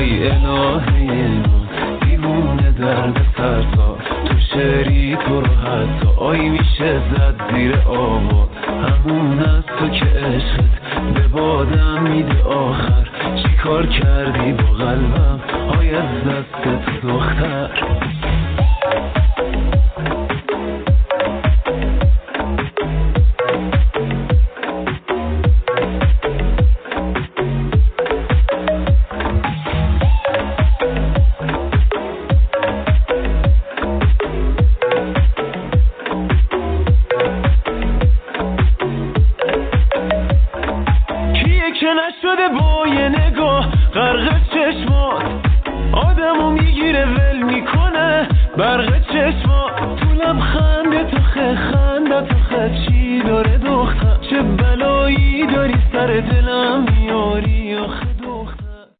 آی الهی من دیوونه درد سرتا تو شعری تو رو حتی آی میشه زد زیر آوا همون از تو که عشقت به بادم میده آخر چی کار کردی با قلبم آی از دستت دختر